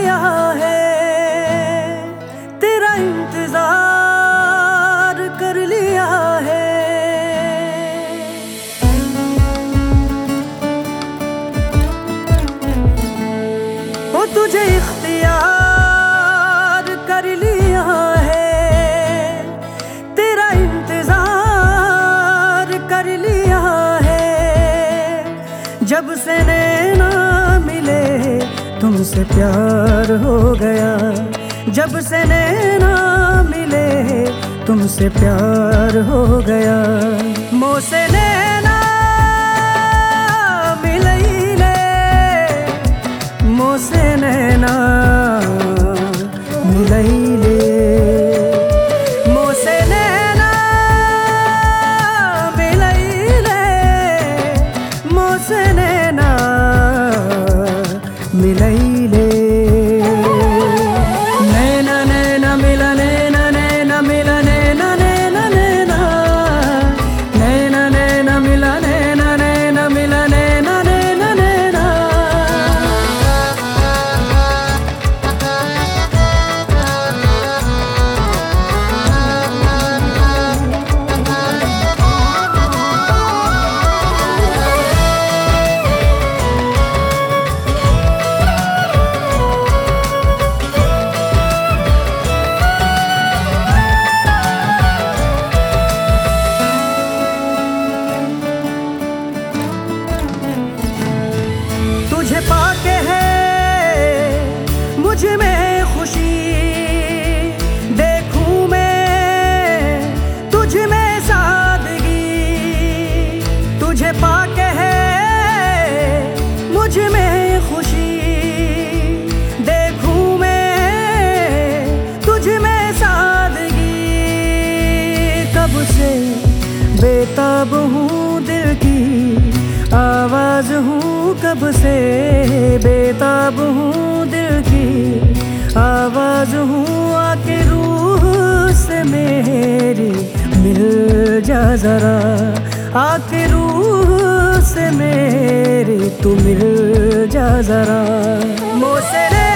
लिया है, तेरा इंतजार कर लिया है। वो तुझे इख्तियार कर लिया है, तेरा इंतजार कर लिया है। जब से नैना मिले तुमसे प्यार हो गया, जब से नैना मिले तुमसे प्यार हो गया। मोसे नैना मिलैले, मोसे नैना मिलैले, मोसे नैना मिलैले, मोसे नैना मिलैले। नैना नैना मिला, नैना नैना मिला, नैना नैना नैना, नैना नैना मिला, नैना नैना मिला, नैना नैना नैना। तुझे पाके है मुझ में खुशी, देखूं मैं तुझ में सादगी। तुझे पाके है मुझ में खुशी, देखूं मैं तुझ में सादगी। कब से बेताब हूँ दिल की आवाज हूँ, कब से बेताब हूँ दिल की आवाज हूँ। आके रूह से मेरी मिल जा जरा, आके रूह से मेरी तू मिल जा जरा। मोसे